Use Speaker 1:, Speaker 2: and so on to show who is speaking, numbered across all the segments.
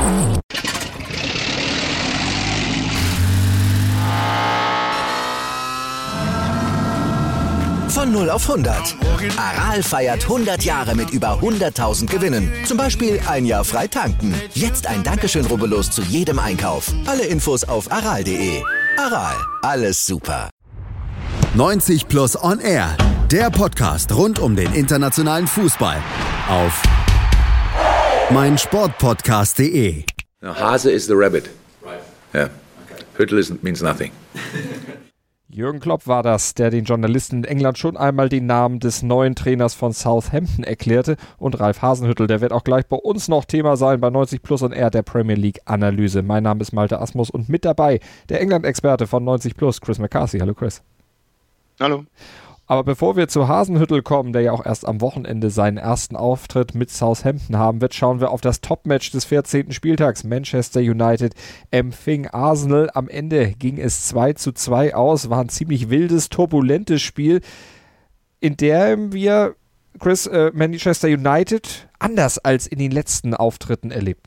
Speaker 1: Von 0 auf 100. Aral feiert 100 Jahre mit über 100.000 Gewinnen. Zum Beispiel ein Jahr frei tanken. Jetzt ein Dankeschön, rubbellos zu jedem Einkauf. Alle Infos auf aral.de. Aral, alles super.
Speaker 2: 90 Plus on Air. Der Podcast rund um den internationalen Fußball. Auf meinsportpodcast.de.
Speaker 3: Hase is the rabbit.
Speaker 4: Right.
Speaker 3: Yeah.
Speaker 4: Okay.
Speaker 3: Hüttel means nothing.
Speaker 5: Jürgen Klopp war das, der den Journalisten in England schon einmal den Namen des neuen Trainers von Southampton erklärte. Und Ralf Hasenhüttl, der wird auch gleich bei uns noch Thema sein bei 90 Plus on Air, der Premier League Analyse. Mein Name ist Malte Asmus und mit dabei der England-Experte von 90 Plus, Chris McCarthy. Hallo Chris.
Speaker 6: Hallo.
Speaker 5: Aber bevor wir zu Hasenhüttl kommen, der ja auch erst am Wochenende seinen ersten Auftritt mit Southampton haben wird, schauen wir auf das Topmatch des 14. Spieltags. Manchester United empfing Arsenal. Am Ende ging es 2:2 aus. War ein ziemlich wildes, turbulentes Spiel, in dem wir, Chris, Manchester United anders als in den letzten Auftritten erlebten.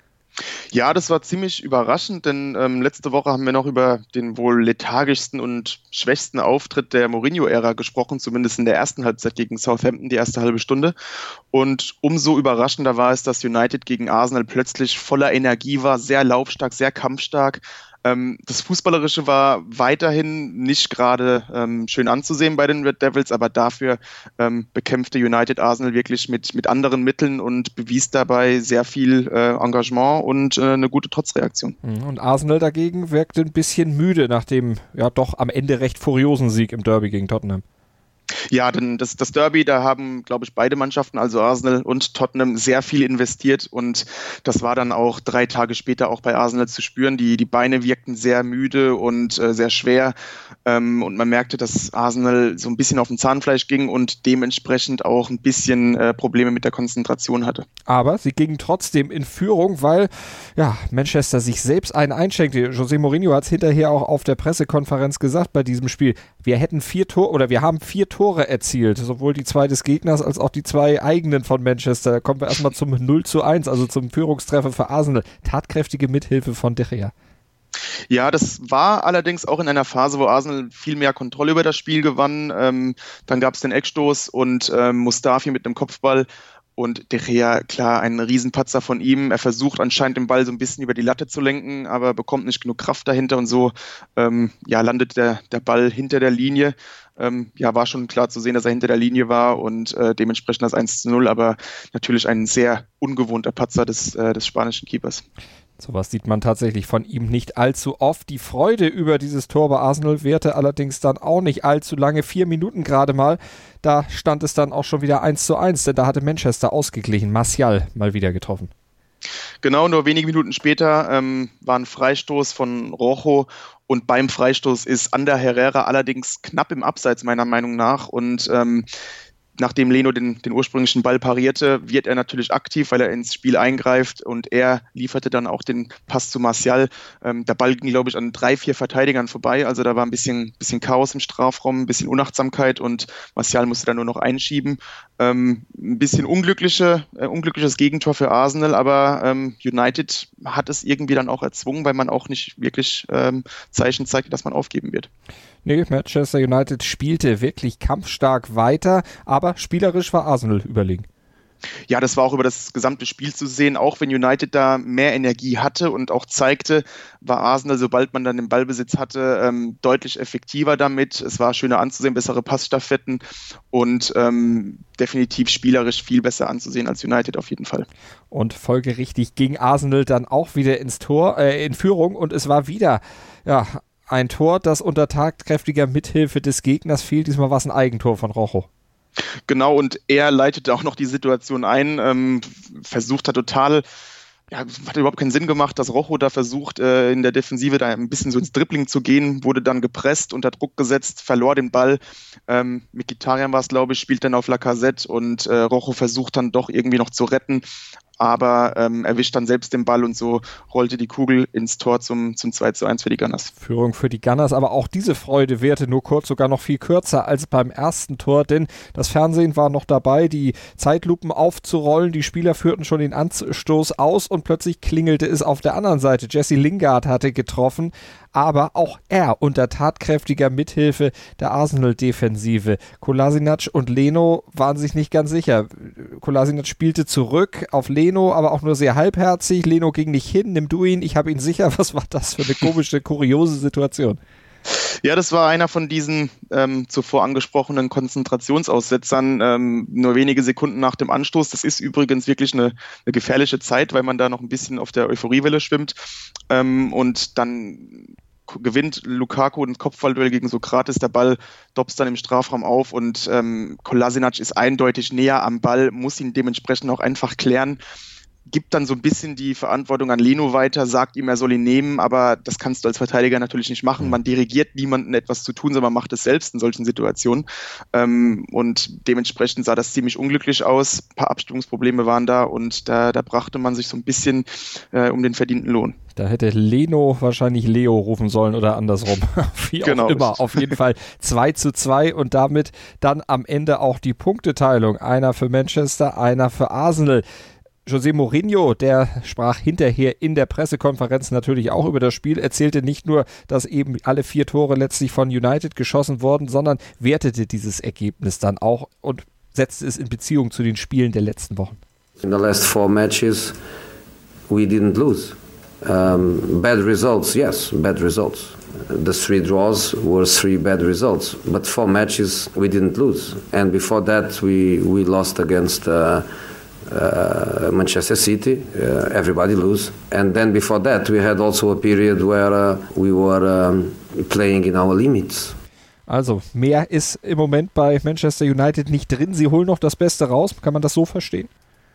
Speaker 6: Ja, das war ziemlich überraschend, denn letzte Woche haben wir noch über den wohl lethargischsten und schwächsten Auftritt der Mourinho-Ära gesprochen, zumindest in der ersten Halbzeit gegen Southampton, die erste halbe Stunde. Und umso überraschender war es, dass United gegen Arsenal plötzlich voller Energie war, sehr laufstark, sehr kampfstark. Das Fußballerische war weiterhin nicht gerade schön anzusehen bei den Red Devils, aber dafür bekämpfte United Arsenal wirklich mit anderen Mitteln und bewies dabei sehr viel Engagement und eine gute Trotzreaktion.
Speaker 5: Und Arsenal dagegen wirkte ein bisschen müde nach dem ja doch am Ende recht furiosen Sieg im Derby gegen Tottenham.
Speaker 6: Ja, denn das Derby, da haben, glaube ich, beide Mannschaften, also Arsenal und Tottenham, sehr viel investiert und das war dann auch 3 Tage später auch bei Arsenal zu spüren. Die Beine wirkten sehr müde und sehr schwer und man merkte, dass Arsenal so ein bisschen auf dem Zahnfleisch ging und dementsprechend auch ein bisschen Probleme mit der Konzentration hatte.
Speaker 5: Aber sie gingen trotzdem in Führung, weil ja, Manchester sich selbst einen einschenkte. José Mourinho hat es hinterher auch auf der Pressekonferenz gesagt bei diesem Spiel. Wir haben 4 Tore erzielt, sowohl die 2 des Gegners als auch die 2 eigenen von Manchester. Da kommen wir erstmal zum 0:1, also zum Führungstreffer für Arsenal. Tatkräftige Mithilfe von De Gea.
Speaker 6: Ja, das war allerdings auch in einer Phase, wo Arsenal viel mehr Kontrolle über das Spiel gewann. Dann gab es den Eckstoß und Mustafi mit einem Kopfball. Und De Gea, klar, ein Riesenpatzer von ihm. Er versucht anscheinend den Ball so ein bisschen über die Latte zu lenken, aber bekommt nicht genug Kraft dahinter und so landet der Ball hinter der Linie. War schon klar zu sehen, dass er hinter der Linie war und dementsprechend das 1:0, aber natürlich ein sehr ungewohnter Patzer des spanischen Keepers.
Speaker 5: Sowas sieht man tatsächlich von ihm nicht allzu oft. Die Freude über dieses Tor bei Arsenal währte allerdings dann auch nicht allzu lange. 4 Minuten gerade mal. Da stand es dann auch schon wieder 1:1, denn da hatte Manchester ausgeglichen. Martial mal wieder getroffen.
Speaker 6: Genau, nur wenige Minuten später war ein Freistoß von Rojo und beim Freistoß ist Ander Herrera allerdings knapp im Abseits meiner Meinung nach und nachdem Leno den ursprünglichen Ball parierte, wird er natürlich aktiv, weil er ins Spiel eingreift und er lieferte dann auch den Pass zu Martial. Der Ball ging, glaube ich, an 3-4 Verteidigern vorbei, also da war ein bisschen Chaos im Strafraum, ein bisschen Unachtsamkeit und Martial musste dann nur noch einschieben. Ein bisschen unglückliches Gegentor für Arsenal, aber United hat es irgendwie dann auch erzwungen, weil man auch nicht wirklich Zeichen zeigte, dass man aufgeben wird.
Speaker 5: Nee, Manchester United spielte wirklich kampfstark weiter, aber spielerisch war Arsenal überlegen.
Speaker 6: Ja, das war auch über das gesamte Spiel zu sehen. Auch wenn United da mehr Energie hatte und auch zeigte, war Arsenal, sobald man dann den Ballbesitz hatte, deutlich effektiver damit. Es war schöner anzusehen, bessere Passstaffetten und definitiv spielerisch viel besser anzusehen als United auf jeden Fall.
Speaker 5: Und folgerichtig ging Arsenal dann auch wieder ins Tor, in Führung und es war wieder, ein Tor, das unter tatkräftiger Mithilfe des Gegners fiel. Diesmal war es ein Eigentor von Rojo.
Speaker 6: Genau, und er leitete auch noch die Situation ein, versucht hat total, hat überhaupt keinen Sinn gemacht, dass Rojo da versucht, in der Defensive da ein bisschen so ins Dribbling zu gehen, wurde dann gepresst, unter Druck gesetzt, verlor den Ball. Mkhitaryan war es, glaube ich, spielt dann auf Lacazette und Rojo versucht dann doch irgendwie noch zu retten. aber erwischt dann selbst den Ball und so rollte die Kugel ins Tor zum 2:1 für die Gunners.
Speaker 5: Führung für die Gunners, aber auch diese Freude währte nur kurz, sogar noch viel kürzer als beim ersten Tor, denn das Fernsehen war noch dabei, die Zeitlupen aufzurollen, die Spieler führten schon den Anstoß aus und plötzlich klingelte es auf der anderen Seite. Jesse Lingard hatte getroffen, aber auch er unter tatkräftiger Mithilfe der Arsenal-Defensive. Kolasinac und Leno waren sich nicht ganz sicher. Kolasinac spielte zurück auf Leno, aber auch nur sehr halbherzig. Leno ging nicht hin, nimm du ihn, ich habe ihn sicher. Was war das für eine komische, kuriose Situation?
Speaker 6: Ja, das war einer von diesen zuvor angesprochenen Konzentrationsaussetzern, nur wenige Sekunden nach dem Anstoß. Das ist übrigens wirklich eine gefährliche Zeit, weil man da noch ein bisschen auf der Euphoriewelle schwimmt. Und dann gewinnt Lukaku ein Kopfballduell gegen Sokrates, der Ball dopst dann im Strafraum auf und Kolasinac ist eindeutig näher am Ball, muss ihn dementsprechend auch einfach klären. Gibt dann so ein bisschen die Verantwortung an Leno weiter, sagt ihm, er soll ihn nehmen, aber das kannst du als Verteidiger natürlich nicht machen. Man dirigiert niemanden etwas zu tun, sondern man macht es selbst in solchen Situationen. Und dementsprechend sah das ziemlich unglücklich aus. Ein paar Abstimmungsprobleme waren da und da brachte man sich so ein bisschen um den verdienten Lohn.
Speaker 5: Da hätte Leno wahrscheinlich Leo rufen sollen oder andersrum. Wie auch immer. Richtig. Auf jeden Fall 2:2 und damit dann am Ende auch die Punkteteilung. Einer für Manchester, einer für Arsenal. José Mourinho, der sprach hinterher in der Pressekonferenz natürlich auch über das Spiel, erzählte nicht nur, dass eben alle 4 Tore letztlich von United geschossen wurden, sondern wertete dieses Ergebnis dann auch und setzte es in Beziehung zu den Spielen der letzten Wochen.
Speaker 4: In the last 4 matches we didn't lose. Bad results, yes, bad results. The 3 draws were 3 bad results, but 4 matches we didn't lose. And before that we lost against Manchester City, everybody lose. And then before that we had also a period where we were playing in our limits.
Speaker 5: Also mehr ist im Moment bei Manchester United nicht drin. Sie holen noch das Beste raus. Kann man das so verstehen?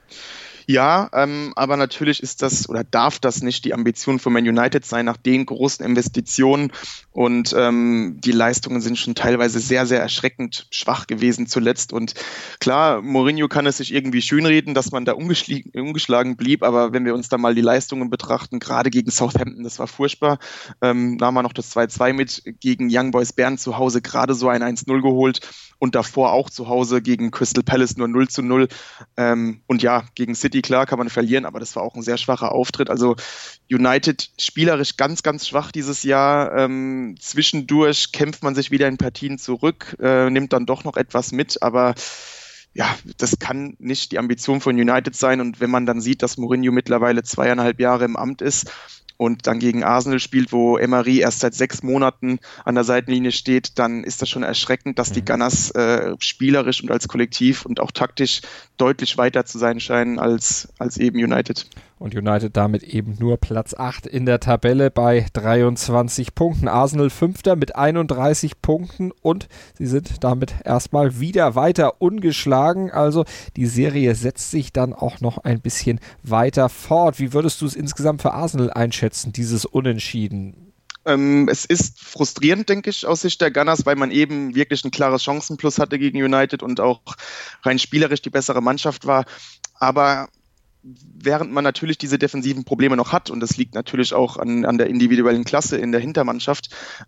Speaker 6: Ja, aber natürlich ist das oder darf das nicht die Ambition von Man United sein nach den großen Investitionen und die Leistungen sind schon teilweise sehr, sehr erschreckend schwach gewesen zuletzt und klar, Mourinho kann es sich irgendwie schönreden, dass man da ungeschlagen blieb, aber wenn wir uns da mal die Leistungen betrachten, gerade gegen Southampton, das war furchtbar, da haben wir noch das 2:2 mit gegen Young Boys Bern zu Hause gerade so ein 1:0 geholt und davor auch zu Hause gegen Crystal Palace nur 0:0 und ja, gegen City klar kann man verlieren, aber das war auch ein sehr schwacher Auftritt. Also United spielerisch ganz, ganz schwach dieses Jahr. Zwischendurch kämpft man sich wieder in Partien zurück, nimmt dann doch noch etwas mit, aber ja, das kann nicht die Ambition von United sein. Und wenn man dann sieht, dass Mourinho mittlerweile 2,5 Jahre im Amt ist und dann gegen Arsenal spielt, wo Emery erst seit 6 Monaten an der Seitenlinie steht, dann ist das schon erschreckend, dass die Gunners spielerisch und als Kollektiv und auch taktisch deutlich weiter zu sein scheinen als eben United.
Speaker 5: Und United damit eben nur Platz 8 in der Tabelle bei 23 Punkten. Arsenal 5. mit 31 Punkten und sie sind damit erstmal wieder weiter ungeschlagen. Also die Serie setzt sich dann auch noch ein bisschen weiter fort. Wie würdest du es insgesamt für Arsenal einschätzen, dieses Unentschieden?
Speaker 6: Es ist frustrierend, denke ich, aus Sicht der Gunners, weil man eben wirklich ein klares Chancenplus hatte gegen United und auch rein spielerisch die bessere Mannschaft war. Aber während man natürlich diese defensiven Probleme noch hat, und das liegt natürlich auch an der individuellen Klasse in der Hintermannschaft,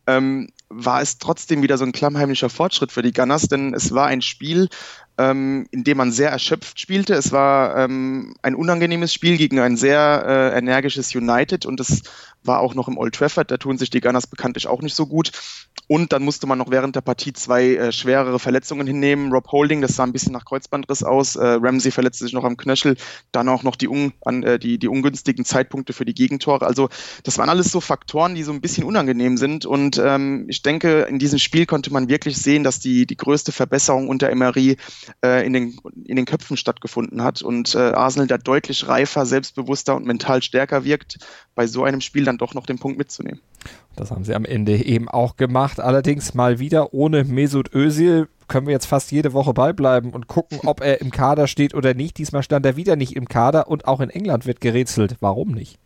Speaker 6: war es trotzdem wieder so ein klammheimlicher Fortschritt für die Gunners, denn es war ein Spiel, in dem man sehr erschöpft spielte. Es war ein unangenehmes Spiel gegen ein sehr energisches United und es war auch noch im Old Trafford, da tun sich die Gunners bekanntlich auch nicht so gut. Und dann musste man noch während der Partie 2 schwerere Verletzungen hinnehmen. Rob Holding, das sah ein bisschen nach Kreuzbandriss aus. Ramsey verletzte sich noch am Knöchel. Dann auch noch die ungünstigen Zeitpunkte für die Gegentore. Also das waren alles so Faktoren, die so ein bisschen unangenehm sind. Und ich denke, in diesem Spiel konnte man wirklich sehen, dass die größte Verbesserung unter Emery in den Köpfen stattgefunden hat. Und Arsenal da deutlich reifer, selbstbewusster und mental stärker wirkt, bei so einem Spiel dann doch noch den Punkt mitzunehmen.
Speaker 5: Das haben sie am Ende eben auch gemacht. Allerdings mal wieder ohne Mesut Özil. Können wir jetzt fast jede Woche beibleiben und gucken, ob er im Kader steht oder nicht. Diesmal stand er wieder nicht im Kader und auch in England wird gerätselt. Warum nicht?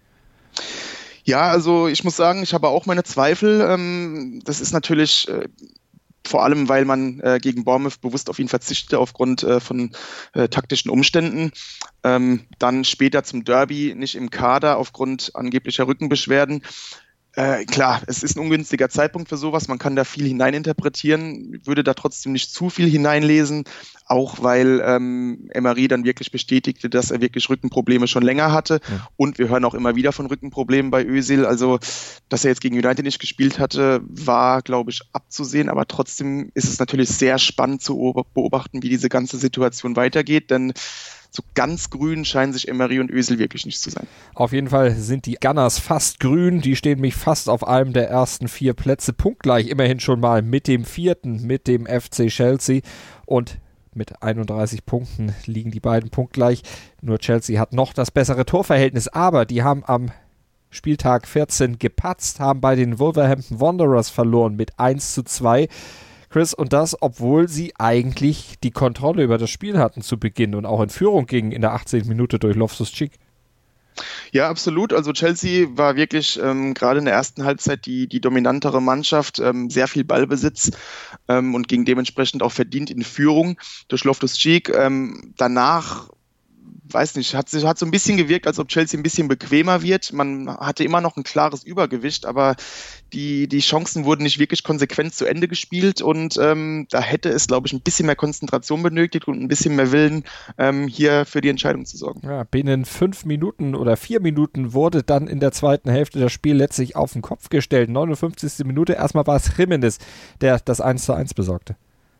Speaker 6: Ja, also ich muss sagen, ich habe auch meine Zweifel. Das ist natürlich vor allem, weil man gegen Bournemouth bewusst auf ihn verzichtete aufgrund von taktischen Umständen. Dann später zum Derby nicht im Kader aufgrund angeblicher Rückenbeschwerden. Klar, es ist ein ungünstiger Zeitpunkt für sowas, man kann da viel hineininterpretieren, würde da trotzdem nicht zu viel hineinlesen, auch weil Emery dann wirklich bestätigte, dass er wirklich Rückenprobleme schon länger hatte und wir hören auch immer wieder von Rückenproblemen bei Özil, also dass er jetzt gegen United nicht gespielt hatte, war, glaube ich, abzusehen, aber trotzdem ist es natürlich sehr spannend zu beobachten, wie diese ganze Situation weitergeht, denn so ganz grün scheinen sich Emery und Özil wirklich nicht zu sein.
Speaker 5: Auf jeden Fall sind die Gunners fast grün. Die stehen mich fast auf einem der ersten 4 Plätze. Punktgleich immerhin schon mal mit dem 4., mit dem FC Chelsea. Und mit 31 Punkten liegen die beiden punktgleich. Nur Chelsea hat noch das bessere Torverhältnis. Aber die haben am Spieltag 14 gepatzt, haben bei den Wolverhampton Wanderers verloren mit 1:2. Chris, und das, obwohl sie eigentlich die Kontrolle über das Spiel hatten zu Beginn und auch in Führung gingen in der 18. Minute durch Loftus-Cheek.
Speaker 6: Ja, absolut. Also Chelsea war wirklich gerade in der ersten Halbzeit die dominantere Mannschaft, sehr viel Ballbesitz und ging dementsprechend auch verdient in Führung durch Loftus-Cheek. Danach weiß nicht, hat so ein bisschen gewirkt, als ob Chelsea ein bisschen bequemer wird. Man hatte immer noch ein klares Übergewicht, aber die Chancen wurden nicht wirklich konsequent zu Ende gespielt und da hätte es, glaube ich, ein bisschen mehr Konzentration benötigt und ein bisschen mehr Willen, hier für die Entscheidung zu sorgen. Ja,
Speaker 5: binnen 5 Minuten oder 4 Minuten wurde dann in der zweiten Hälfte das Spiel letztlich auf den Kopf gestellt. 59. Minute, erstmal war es Jimenez, der das 1:1 besorgte.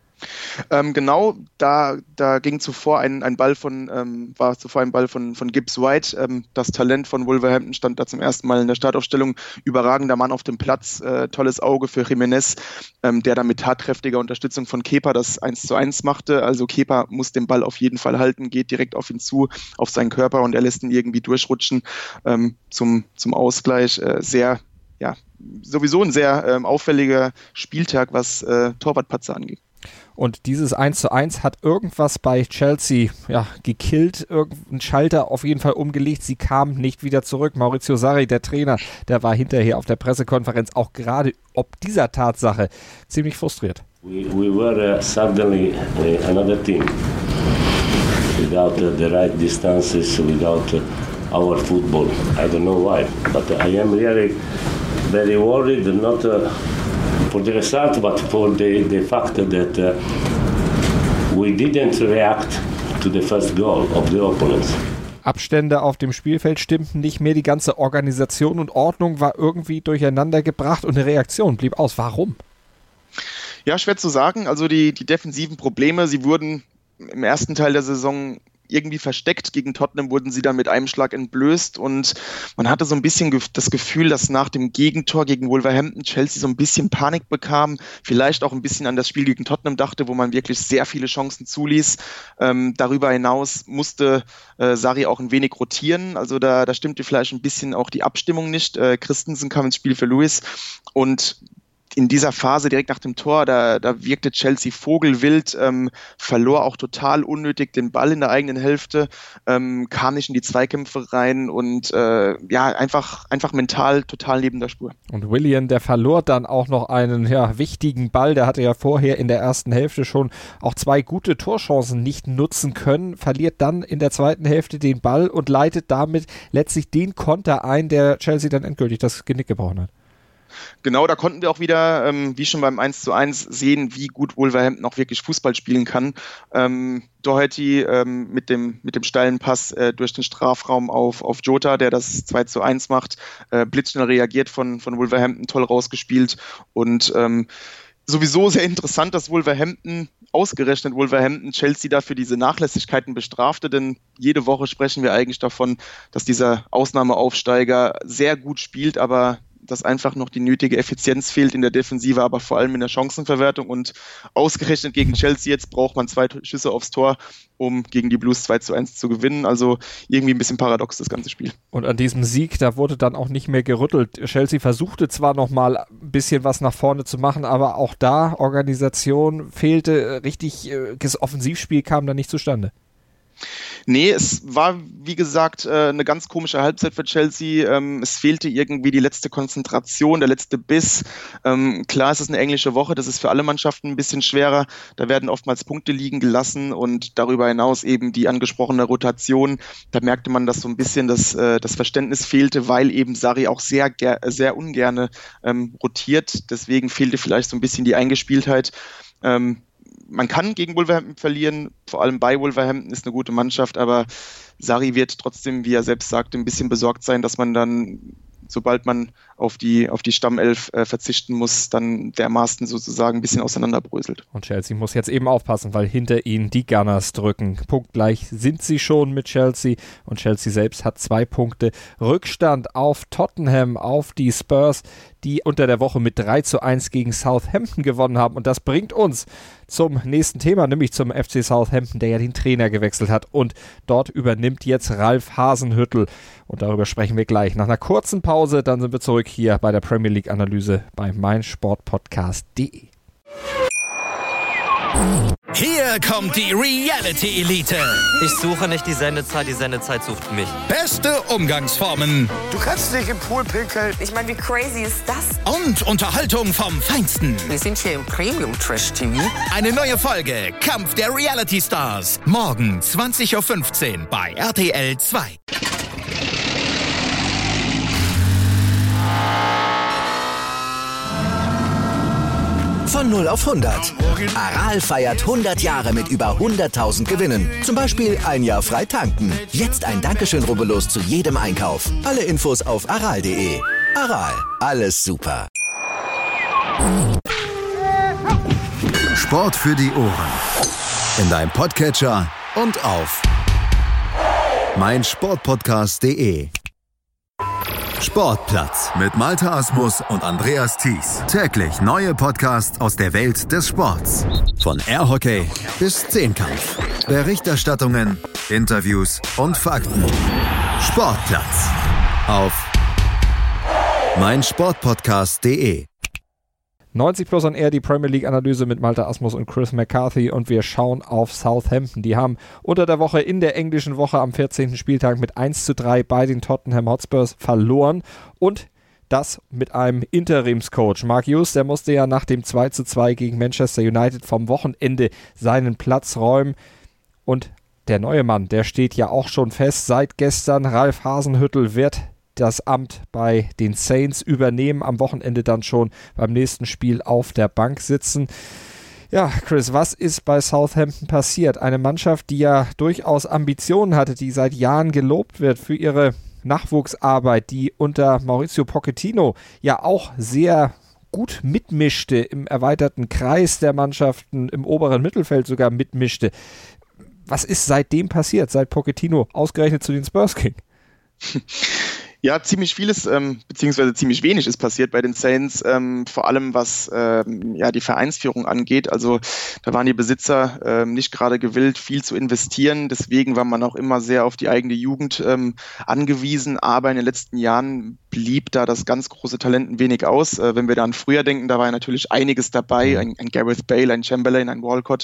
Speaker 6: Genau, da ging zuvor ein Ball von Gibbs White. Das Talent von Wolverhampton stand da zum ersten Mal in der Startaufstellung. Überragender Mann auf dem Platz, tolles Auge für Jimenez, der dann mit tatkräftiger Unterstützung von Kepa das 1:1 machte. Also Kepa muss den Ball auf jeden Fall halten, geht direkt auf ihn zu, auf seinen Körper und er lässt ihn irgendwie durchrutschen zum Ausgleich. Sowieso ein sehr auffälliger Spieltag, was Torwartpatzer angeht.
Speaker 5: Und dieses 1:1 hat irgendwas bei Chelsea gekillt, irgendeinen Schalter auf jeden Fall umgelegt. Sie kamen nicht wieder zurück. Maurizio Sarri, der Trainer, der war hinterher auf der Pressekonferenz auch gerade ob dieser Tatsache ziemlich frustriert.
Speaker 7: We were suddenly another team. Without the right distances, without our football. I don't know why, but I am really very worried, not for the result, but for the fact that we didn't react to the first goal of the opponents.
Speaker 5: Abstände auf dem Spielfeld stimmten nicht mehr, die ganze Organisation und Ordnung war irgendwie durcheinander gebracht und eine Reaktion blieb aus. Warum?
Speaker 6: Ja, schwer zu sagen. Also die defensiven Probleme, sie wurden im ersten Teil der Saison irgendwie versteckt. Gegen Tottenham wurden sie dann mit einem Schlag entblößt und man hatte so ein bisschen das Gefühl, dass nach dem Gegentor gegen Wolverhampton Chelsea so ein bisschen Panik bekam, vielleicht auch ein bisschen an das Spiel gegen Tottenham dachte, wo man wirklich sehr viele Chancen zuließ. Darüber hinaus musste Sarri auch ein wenig rotieren, also da stimmte vielleicht ein bisschen auch die Abstimmung nicht. Christensen kam ins Spiel für Lewis und in dieser Phase direkt nach dem Tor, da wirkte Chelsea vogelwild, verlor auch total unnötig den Ball in der eigenen Hälfte, kam nicht in die Zweikämpfe rein und einfach mental total neben der Spur.
Speaker 5: Und Willian, der verlor dann auch noch einen wichtigen Ball, der hatte ja vorher in der ersten Hälfte schon auch 2 gute Torchancen nicht nutzen können, verliert dann in der zweiten Hälfte den Ball und leitet damit letztlich den Konter ein, der Chelsea dann endgültig das Genick gebrochen hat.
Speaker 6: Genau, da konnten wir auch wieder, wie schon beim 1:1, sehen, wie gut Wolverhampton auch wirklich Fußball spielen kann. Doherty mit dem steilen Pass durch den Strafraum auf Jota, der das 2:1 macht, blitzschnell reagiert von Wolverhampton, toll rausgespielt und sowieso sehr interessant, dass ausgerechnet Wolverhampton Chelsea dafür diese Nachlässigkeiten bestrafte, denn jede Woche sprechen wir eigentlich davon, dass dieser Ausnahmeaufsteiger sehr gut spielt, aber dass einfach noch die nötige Effizienz fehlt in der Defensive, aber vor allem in der Chancenverwertung und ausgerechnet gegen Chelsea jetzt braucht man 2 Schüsse aufs Tor, um gegen die Blues 2:1 zu gewinnen, also irgendwie ein bisschen paradox das ganze Spiel.
Speaker 5: Und an diesem Sieg, da wurde dann auch nicht mehr gerüttelt. Chelsea versuchte zwar noch mal ein bisschen was nach vorne zu machen, aber auch da Organisation fehlte, richtiges Offensivspiel kam da nicht zustande.
Speaker 6: Nee, es war, wie gesagt, eine ganz komische Halbzeit für Chelsea. Es fehlte irgendwie die letzte Konzentration, der letzte Biss. Klar, es ist eine englische Woche, das ist für alle Mannschaften ein bisschen schwerer. Da werden oftmals Punkte liegen gelassen und darüber hinaus eben die angesprochene Rotation. Da merkte man, dass so ein bisschen das Verständnis fehlte, weil eben Sarri auch sehr ungerne rotiert. Deswegen fehlte vielleicht so ein bisschen die Eingespieltheit. Man kann gegen Wolverhampton verlieren, vor allem bei Wolverhampton ist eine gute Mannschaft, aber Sarri wird trotzdem, wie er selbst sagte, ein bisschen besorgt sein, dass man dann, sobald man auf die Stammelf verzichten muss, dann dermaßen sozusagen ein bisschen auseinanderbröselt.
Speaker 5: Und Chelsea muss jetzt eben aufpassen, weil hinter ihnen die Gunners drücken. Punktgleich sind sie schon mit Chelsea und Chelsea selbst hat 2 Punkte Rückstand auf Tottenham, auf die Spurs, die unter der Woche mit 3:1 gegen Southampton gewonnen haben. Und das bringt uns zum nächsten Thema, nämlich zum FC Southampton, der ja den Trainer gewechselt hat. Und dort übernimmt jetzt Ralf Hasenhüttl. Und darüber sprechen wir gleich. Nach einer kurzen Pause, dann sind wir zurück hier bei der Premier League Analyse bei meinsportpodcast.de.
Speaker 8: Hier kommt die Reality Elite.
Speaker 9: Ich suche nicht die Sendezeit sucht mich.
Speaker 8: Beste Umgangsformen.
Speaker 10: Du kannst nicht im Pool pinkeln.
Speaker 11: Ich meine, wie crazy ist das?
Speaker 8: Und Unterhaltung vom Feinsten.
Speaker 11: Wir sind hier im Premium-Trash-TV.
Speaker 8: Eine neue Folge Kampf der Reality Stars. Morgen 20:15 Uhr bei RTL 2.
Speaker 1: Von 0 auf 100. Aral feiert 100 Jahre mit über 100.000 Gewinnen. Zum Beispiel ein Jahr frei tanken. Jetzt ein Dankeschön, rubbellos zu jedem Einkauf. Alle Infos auf aral.de. Aral, alles super.
Speaker 2: Sport für die Ohren. In deinem Podcatcher und auf meinsportpodcast.de. Sportplatz mit Malte Asmus und Andreas Thies. Täglich neue Podcasts aus der Welt des Sports. Von Airhockey bis Zehnkampf. Berichterstattungen, Interviews und Fakten. Sportplatz auf meinsportpodcast.de.
Speaker 5: 90 Plus on Air, die Premier League Analyse mit Malte Asmus und Chris McCarthy und wir schauen auf Southampton. Die haben unter der Woche in der englischen Woche am 14. Spieltag mit 1:3 bei den Tottenham Hotspurs verloren und das mit einem Interimscoach. Mark Hughes, der musste ja nach dem 2:2 gegen Manchester United vom Wochenende seinen Platz räumen und der neue Mann, der steht ja auch schon fest seit gestern. Ralf Hasenhüttl wird das Amt bei den Saints übernehmen, am Wochenende dann schon beim nächsten Spiel auf der Bank sitzen. Ja, Chris, was ist bei Southampton passiert? Eine Mannschaft, die ja durchaus Ambitionen hatte, die seit Jahren gelobt wird für ihre Nachwuchsarbeit, die unter Mauricio Pochettino ja auch sehr gut mitmischte, im erweiterten Kreis der Mannschaften, im oberen Mittelfeld sogar mitmischte. Was ist seitdem passiert, seit Pochettino ausgerechnet zu den Spurs ging?
Speaker 6: Ja, ziemlich vieles, beziehungsweise ziemlich wenig ist passiert bei den Saints, vor allem was die Vereinsführung angeht. Also da waren die Besitzer nicht gerade gewillt, viel zu investieren. Deswegen war man auch immer sehr auf die eigene Jugend angewiesen. Aber in den letzten Jahren blieb da das ganz große Talent ein wenig aus. Wenn wir da an früher denken, da war ja natürlich einiges dabei. Ein Gareth Bale, ein Chamberlain, ein Walcott.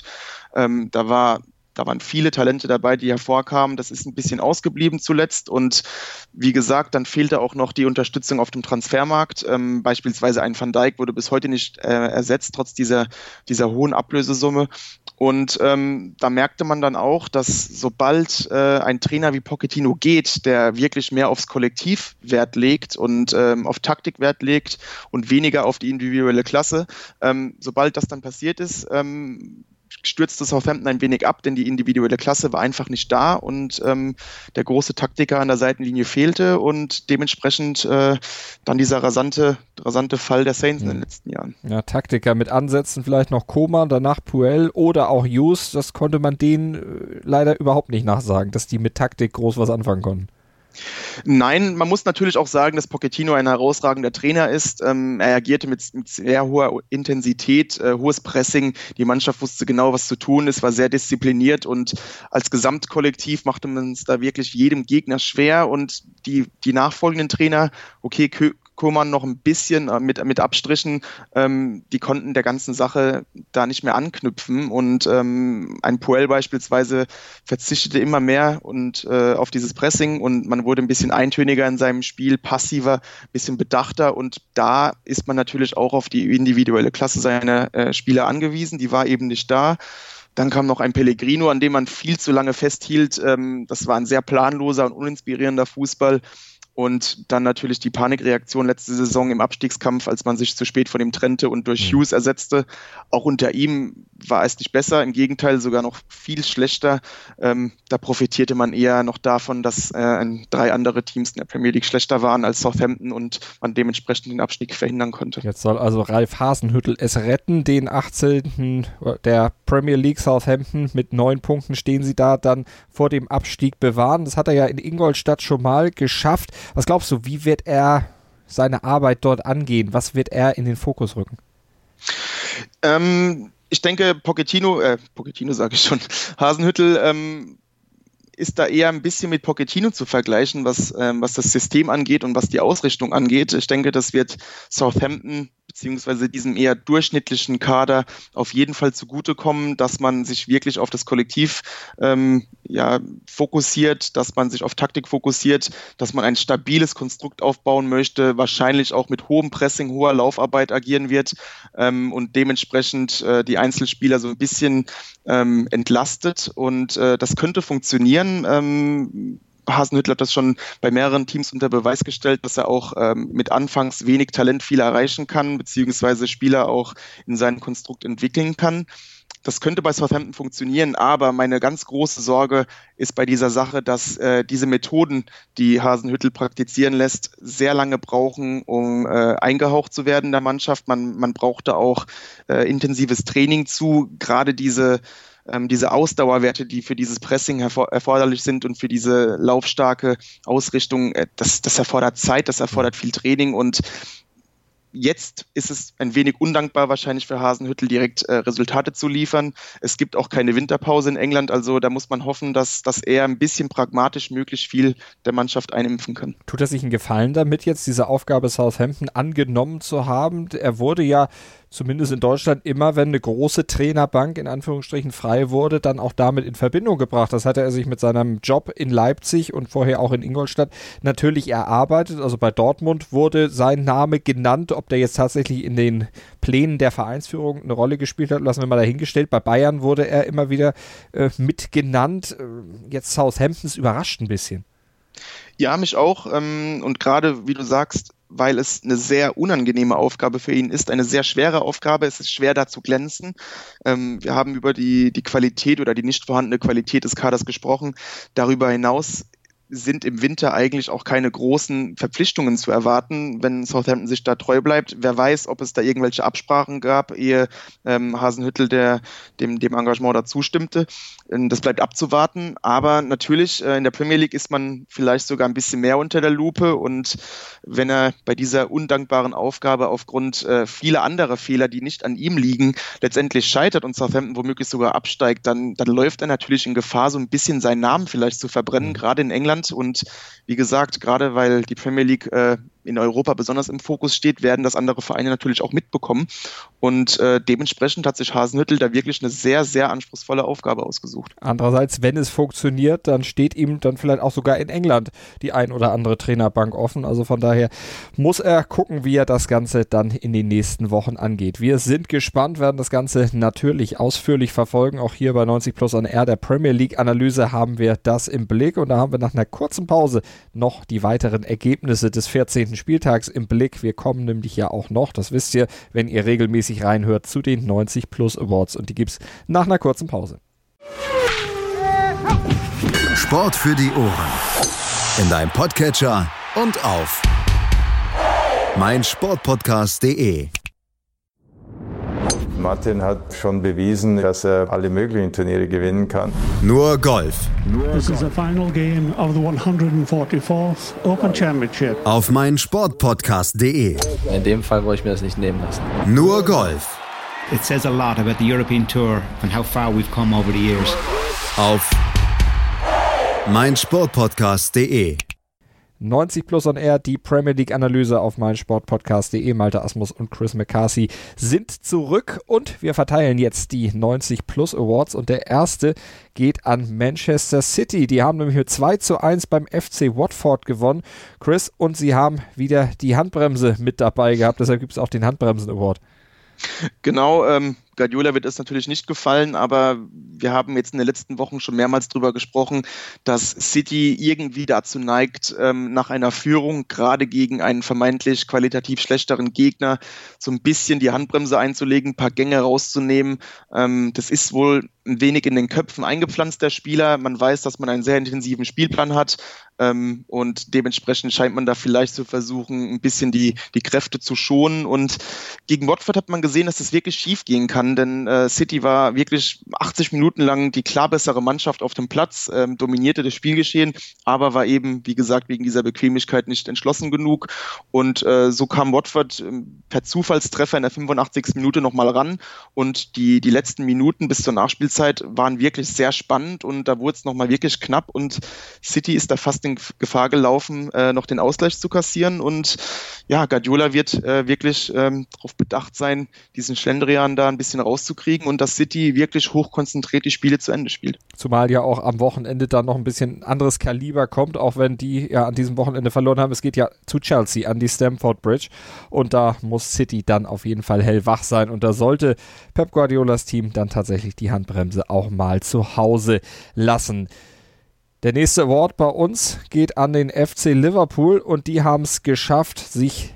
Speaker 6: Da waren viele Talente dabei, die hervorkamen. Das ist ein bisschen ausgeblieben zuletzt. Und wie gesagt, dann fehlte auch noch die Unterstützung auf dem Transfermarkt. Beispielsweise ein Van Dijk wurde bis heute nicht ersetzt, trotz dieser hohen Ablösesumme. Und da merkte man dann auch, dass sobald ein Trainer wie Pochettino geht, der wirklich mehr aufs Kollektiv Wert legt und auf Taktik Wert legt und weniger auf die individuelle Klasse, sobald das dann passiert ist, stürzte Southampton ein wenig ab, denn die individuelle Klasse war einfach nicht da und der große Taktiker an der Seitenlinie fehlte und dementsprechend dann dieser rasante Fall der Saints in den letzten Jahren.
Speaker 5: Ja, Taktiker mit Ansätzen, vielleicht noch Koman, danach Puel oder auch Hughes, das konnte man denen leider überhaupt nicht nachsagen, dass die mit Taktik groß was anfangen konnten.
Speaker 6: Nein, man muss natürlich auch sagen, dass Pochettino ein herausragender Trainer ist. Er agierte mit sehr hoher Intensität, hohes Pressing. Die Mannschaft wusste genau, was zu tun ist, war sehr diszipliniert und als Gesamtkollektiv machte man es da wirklich jedem Gegner schwer. Und die nachfolgenden Trainer, okay, Koeman noch ein bisschen mit Abstrichen, die konnten der ganzen Sache da nicht mehr anknüpfen und ein Puel beispielsweise verzichtete immer mehr und auf dieses Pressing und man wurde ein bisschen eintöniger in seinem Spiel, passiver, ein bisschen bedachter und da ist man natürlich auch auf die individuelle Klasse seiner Spieler angewiesen, die war eben nicht da. Dann kam noch ein Pellegrino, an dem man viel zu lange festhielt. Das war ein sehr planloser und uninspirierender Fußball. Und dann natürlich die Panikreaktion letzte Saison im Abstiegskampf, als man sich zu spät von ihm trennte und durch Hughes ersetzte. Auch unter ihm war es nicht besser, im Gegenteil sogar noch viel schlechter. Da profitierte man eher noch davon, dass 3 andere Teams in der Premier League schlechter waren als Southampton und man dementsprechend den Abstieg verhindern konnte.
Speaker 5: Jetzt soll also Ralf Hasenhüttl es retten, den 18. der Premier League. Southampton mit 9 Punkten stehen sie da dann vor dem Abstieg bewahren. Das hat er ja in Ingolstadt schon mal geschafft. Was glaubst du, wie wird er seine Arbeit dort angehen? Was wird er in den Fokus rücken?
Speaker 6: Ich denke, Hasenhüttl ist da eher ein bisschen mit Pochettino zu vergleichen, was das System angeht und was die Ausrichtung angeht. Ich denke, das wird Southampton beziehungsweise diesem eher durchschnittlichen Kader auf jeden Fall zugutekommen, dass man sich wirklich auf das Kollektiv fokussiert, dass man sich auf Taktik fokussiert, dass man ein stabiles Konstrukt aufbauen möchte, wahrscheinlich auch mit hohem Pressing, hoher Laufarbeit agieren wird und dementsprechend die Einzelspieler so ein bisschen entlastet und das könnte funktionieren. Hasenhüttl hat das schon bei mehreren Teams unter Beweis gestellt, dass er auch mit anfangs wenig Talent viel erreichen kann, beziehungsweise Spieler auch in seinem Konstrukt entwickeln kann. Das könnte bei Southampton funktionieren, aber meine ganz große Sorge ist bei dieser Sache, dass diese Methoden, die Hasenhüttl praktizieren lässt, sehr lange brauchen, um eingehaucht zu werden in der Mannschaft. Man braucht da auch intensives Training zu, gerade diese Ausdauerwerte, die für dieses Pressing erforderlich sind und für diese laufstarke Ausrichtung, das erfordert Zeit, das erfordert viel Training und jetzt ist es ein wenig undankbar wahrscheinlich für Hasenhüttl direkt Resultate zu liefern. Es gibt auch keine Winterpause in England, also da muss man hoffen, dass er ein bisschen pragmatisch möglichst viel der Mannschaft einimpfen kann.
Speaker 5: Tut er sich einen Gefallen damit, jetzt diese Aufgabe Southampton angenommen zu haben? Er wurde ja zumindest in Deutschland immer, wenn eine große Trainerbank in Anführungsstrichen frei wurde, dann auch damit in Verbindung gebracht. Das hatte er sich mit seinem Job in Leipzig und vorher auch in Ingolstadt natürlich erarbeitet. Also bei Dortmund wurde sein Name genannt. Ob der jetzt tatsächlich in den Plänen der Vereinsführung eine Rolle gespielt hat, lassen wir mal dahingestellt. Bei Bayern wurde er immer wieder mitgenannt. Jetzt Southamptons überrascht ein bisschen.
Speaker 6: Ja, mich auch. Und gerade, wie du sagst, weil es eine sehr unangenehme Aufgabe für ihn ist, eine sehr schwere Aufgabe. Es ist schwer, da zu glänzen. Wir haben über die Qualität oder die nicht vorhandene Qualität des Kaders gesprochen. Darüber hinaus sind im Winter eigentlich auch keine großen Verpflichtungen zu erwarten, wenn Southampton sich da treu bleibt. Wer weiß, ob es da irgendwelche Absprachen gab, ehe Hasenhüttl dem Engagement da zustimmte. Das bleibt abzuwarten, aber natürlich in der Premier League ist man vielleicht sogar ein bisschen mehr unter der Lupe und wenn er bei dieser undankbaren Aufgabe aufgrund vieler anderer Fehler, die nicht an ihm liegen, letztendlich scheitert und Southampton womöglich sogar absteigt, dann läuft er natürlich in Gefahr, so ein bisschen seinen Namen vielleicht zu verbrennen, gerade in England. Und wie gesagt, gerade weil die Premier League in Europa besonders im Fokus steht, werden das andere Vereine natürlich auch mitbekommen. Und dementsprechend hat sich Hasenhüttl da wirklich eine sehr, sehr anspruchsvolle Aufgabe ausgesucht.
Speaker 5: Andererseits, wenn es funktioniert, dann steht ihm dann vielleicht auch sogar in England die ein oder andere Trainerbank offen. Also von daher muss er gucken, wie er das Ganze dann in den nächsten Wochen angeht. Wir sind gespannt, werden das Ganze natürlich ausführlich verfolgen. Auch hier bei 90 Plus on Air, der Premier League Analyse, haben wir das im Blick. Und da haben wir nach einer kurzen Pause noch die weiteren Ergebnisse des 14. Spieltags im Blick. Wir kommen nämlich ja auch noch, das wisst ihr, wenn ihr regelmäßig reinhört, zu den 90 Plus Awards und die gibt's nach einer kurzen Pause.
Speaker 2: Sport für die Ohren. In deinem Podcatcher und auf meinsportpodcast.de.
Speaker 12: Martin hat schon bewiesen, dass er alle möglichen Turniere gewinnen kann.
Speaker 2: Nur Golf.
Speaker 13: This is the final game of the 144th Open Championship.
Speaker 2: Auf meinsportpodcast.de.
Speaker 14: In dem Fall wollte ich mir das nicht nehmen lassen.
Speaker 2: Nur Golf.
Speaker 15: It says a lot about the European Tour and how far we've come over the years.
Speaker 2: Auf meinsportpodcast.de.
Speaker 5: 90 Plus on Air, die Premier League Analyse auf meinsportpodcast.de. Malte Asmus und Chris McCarthy sind zurück und wir verteilen jetzt die 90 Plus Awards und der erste geht an Manchester City. Die haben nämlich mit 2:1 beim FC Watford gewonnen, Chris, und sie haben wieder die Handbremse mit dabei gehabt, deshalb gibt es auch den Handbremsen Award.
Speaker 6: Genau, Guardiola wird es natürlich nicht gefallen, aber wir haben jetzt in den letzten Wochen schon mehrmals drüber gesprochen, dass City irgendwie dazu neigt, nach einer Führung, gerade gegen einen vermeintlich qualitativ schlechteren Gegner, so ein bisschen die Handbremse einzulegen, ein paar Gänge rauszunehmen. Das ist wohl ein wenig in den Köpfen eingepflanzt der Spieler. Man weiß, dass man einen sehr intensiven Spielplan hat und dementsprechend scheint man da vielleicht zu versuchen, ein bisschen die Kräfte zu schonen. Und gegen Watford hat man gesehen, dass das wirklich schief gehen kann, denn City war wirklich 80 Minuten lang die klar bessere Mannschaft auf dem Platz, dominierte das Spielgeschehen, aber war eben, wie gesagt, wegen dieser Bequemlichkeit nicht entschlossen genug. Und so kam Watford per Zufallstreffer in der 85. Minute nochmal ran und die letzten Minuten bis zur Nachspielzeit waren wirklich sehr spannend und da wurde es nochmal wirklich knapp und City ist da fast in Gefahr gelaufen, noch den Ausgleich zu kassieren und ja, Guardiola wird wirklich darauf bedacht sein, diesen Schlendrian da ein bisschen rauszukriegen und dass City wirklich hochkonzentriert die Spiele zu Ende spielt.
Speaker 5: Zumal ja auch am Wochenende dann noch ein bisschen anderes Kaliber kommt, auch wenn die ja an diesem Wochenende verloren haben. Es geht ja zu Chelsea an die Stamford Bridge und da muss City dann auf jeden Fall hellwach sein und da sollte Pep Guardiolas Team dann tatsächlich die Handbremse auch mal zu Hause lassen. Der nächste Award bei uns geht an den FC Liverpool und die haben es geschafft, sich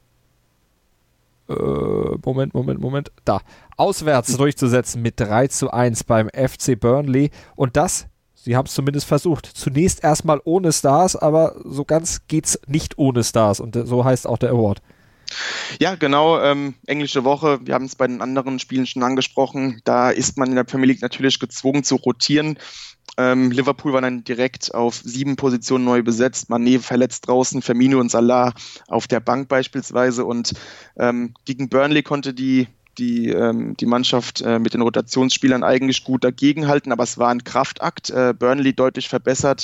Speaker 5: auswärts durchzusetzen mit 3:1 beim FC Burnley und das, sie haben es zumindest versucht, zunächst erstmal ohne Stars, aber so ganz geht's nicht ohne Stars und so heißt auch der Award.
Speaker 6: Ja, genau, englische Woche, wir haben es bei den anderen Spielen schon angesprochen, da ist man in der Premier League natürlich gezwungen zu rotieren. Liverpool war dann direkt auf 7 Positionen neu besetzt, Mané verletzt draußen, Firmino und Salah auf der Bank beispielsweise und gegen Burnley konnte die Mannschaft mit den Rotationsspielern eigentlich gut dagegenhalten, aber es war ein Kraftakt, Burnley deutlich verbessert,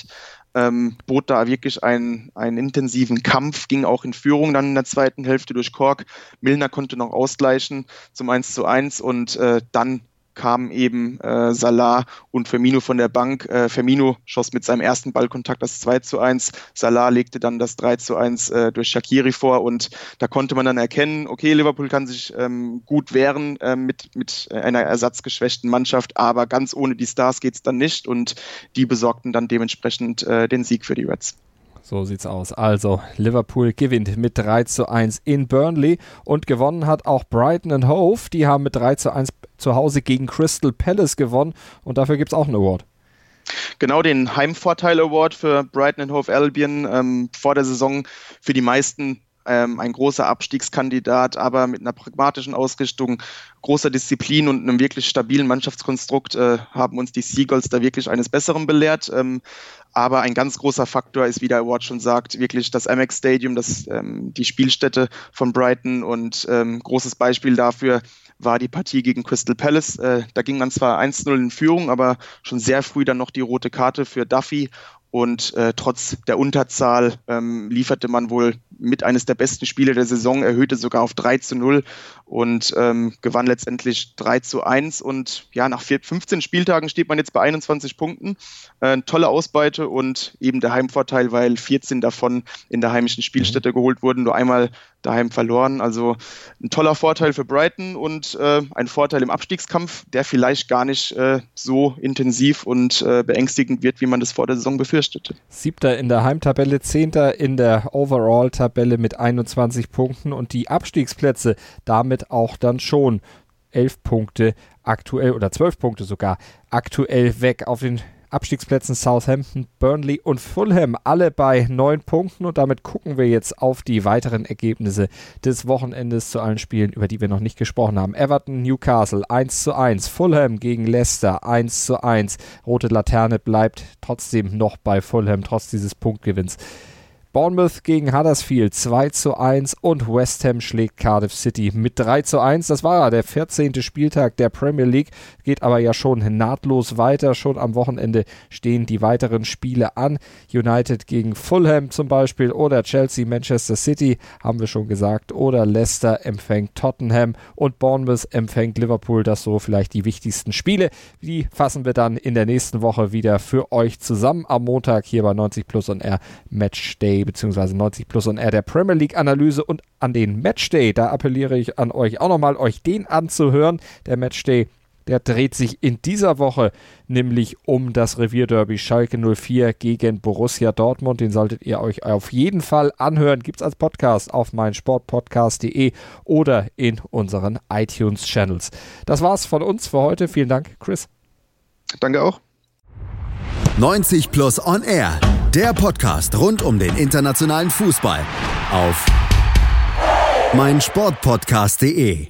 Speaker 6: bot da wirklich einen intensiven Kampf, ging auch in Führung dann in der zweiten Hälfte durch Cork. Milner konnte noch ausgleichen zum 1:1 und dann kamen eben Salah und Firmino von der Bank. Firmino schoss mit seinem ersten Ballkontakt das 2:1. Salah legte dann das 3:1 durch Shaqiri vor und da konnte man dann erkennen, okay, Liverpool kann sich gut wehren mit einer ersatzgeschwächten Mannschaft, aber ganz ohne die Stars geht's dann nicht und die besorgten dann dementsprechend den Sieg für die Reds.
Speaker 5: So sieht's aus. Also Liverpool gewinnt mit 3:1 in Burnley und gewonnen hat auch Brighton and Hove. Die haben mit 3:1 zu Hause gegen Crystal Palace gewonnen und dafür gibt's auch einen Award.
Speaker 6: Genau, den Heimvorteil-Award für Brighton and Hove Albion vor der Saison für die meisten ein großer Abstiegskandidat, aber mit einer pragmatischen Ausrichtung, großer Disziplin und einem wirklich stabilen Mannschaftskonstrukt haben uns die Seagulls da wirklich eines Besseren belehrt. Aber ein ganz großer Faktor ist, wie der Award schon sagt, wirklich das Amex Stadium, die Spielstätte von Brighton und großes Beispiel dafür war die Partie gegen Crystal Palace. Da ging man zwar 1:0 in Führung, aber schon sehr früh dann noch die rote Karte für Duffy. Und trotz der Unterzahl lieferte man wohl mit eines der besten Spiele der Saison, erhöhte sogar auf 3:0 und gewann letztendlich 3:1. Und ja, nach 15 Spieltagen steht man jetzt bei 21 Punkten. Tolle Ausbeute und eben der Heimvorteil, weil 14 davon in der heimischen Spielstätte geholt wurden, nur einmal daheim verloren. Also ein toller Vorteil für Brighton und ein Vorteil im Abstiegskampf, der vielleicht gar nicht so intensiv und beängstigend wird, wie man das vor der Saison befürchtete.
Speaker 5: 7. in der Heimtabelle, 10. in der Overall-Tabelle mit 21 Punkten und die Abstiegsplätze damit auch dann schon 11 Punkte aktuell oder 12 Punkte sogar aktuell weg. Auf den Abstiegsplätzen Southampton, Burnley und Fulham, alle bei 9 Punkten und damit gucken wir jetzt auf die weiteren Ergebnisse des Wochenendes zu allen Spielen, über die wir noch nicht gesprochen haben. Everton, Newcastle 1:1, Fulham gegen Leicester 1:1. Rote Laterne bleibt trotzdem noch bei Fulham, trotz dieses Punktgewinns. Bournemouth gegen Huddersfield 2:1 und West Ham schlägt Cardiff City mit 3:1. Das war der 14. Spieltag der Premier League, geht aber ja schon nahtlos weiter. Schon am Wochenende stehen die weiteren Spiele an. United gegen Fulham zum Beispiel oder Chelsea, Manchester City, haben wir schon gesagt, oder Leicester empfängt Tottenham und Bournemouth empfängt Liverpool. Das so vielleicht die wichtigsten Spiele. Die fassen wir dann in der nächsten Woche wieder für euch zusammen am Montag hier bei 90 Plus on Air Matchday bzw. 90 Plus on Air der Premier League Analyse. Und an den Matchday, da appelliere ich an euch auch nochmal, euch den anzuhören. Der Matchday, der dreht sich in dieser Woche nämlich um das Revierderby Schalke 04 gegen Borussia Dortmund. Den solltet ihr euch auf jeden Fall anhören. Gibt's als Podcast auf meinsportpodcast.de oder in unseren iTunes-Channels. Das war's von uns für heute. Vielen Dank, Chris.
Speaker 6: Danke auch.
Speaker 2: 90 Plus on Air, der Podcast rund um den internationalen Fußball auf meinsportpodcast.de.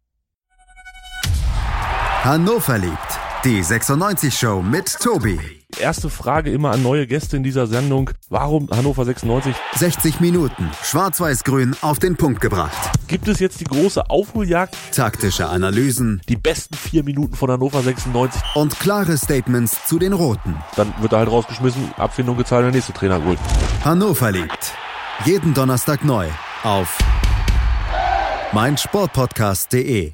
Speaker 2: Hannover liebt die 96 Show mit Tobi.
Speaker 16: Erste Frage immer an neue Gäste in dieser Sendung. Warum Hannover 96?
Speaker 2: 60 Minuten, schwarz-weiß-grün auf den Punkt gebracht.
Speaker 16: Gibt es jetzt die große Aufholjagd?
Speaker 2: Taktische Analysen.
Speaker 16: Die besten 4 Minuten von Hannover 96.
Speaker 2: Und klare Statements zu den Roten.
Speaker 16: Dann wird er halt rausgeschmissen, Abfindung gezahlt und der nächste Trainer geholt. Hannover liebt.
Speaker 2: Jeden Donnerstag neu auf meinsportpodcast.de.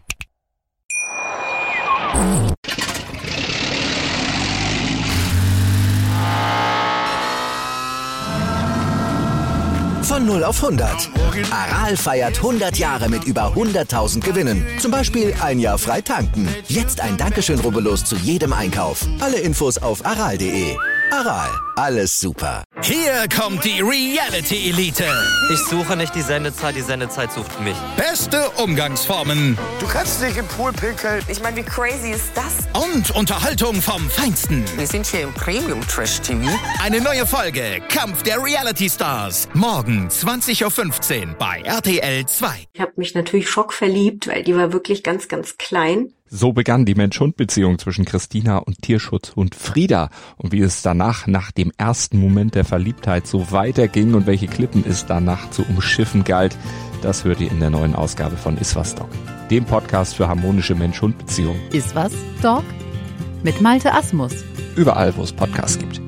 Speaker 1: Von 0 auf 100. Aral feiert 100 Jahre mit über 100.000 Gewinnen. Zum Beispiel ein Jahr frei tanken. Jetzt ein Dankeschön, rubbellos zu jedem Einkauf. Alle Infos auf aral.de. Aral, alles super.
Speaker 8: Hier kommt die Reality Elite.
Speaker 9: Ich suche nicht die Sendezeit sucht mich.
Speaker 8: Beste Umgangsformen.
Speaker 10: Du kannst nicht im Pool pinkeln.
Speaker 11: Ich meine, wie crazy ist das?
Speaker 8: Und Unterhaltung vom Feinsten.
Speaker 11: Wir sind hier im Premium-Trash-TV.
Speaker 8: Eine neue Folge Kampf der Reality Stars. Morgen 20:15 Uhr bei RTL 2.
Speaker 17: Ich habe mich natürlich schockverliebt, weil die war wirklich ganz, ganz klein.
Speaker 5: So begann die Mensch-Hund-Beziehung zwischen Christina und Tierschutzhund Frieda. Und wie es danach, nach dem ersten Moment der Verliebtheit, so weiterging und welche Klippen es danach zu umschiffen galt, das hört ihr in der neuen Ausgabe von Iswas Dog, dem Podcast für harmonische Mensch-Hund-Beziehungen.
Speaker 18: Iswas Dog mit Malte Asmus.
Speaker 5: Überall, wo es Podcasts gibt.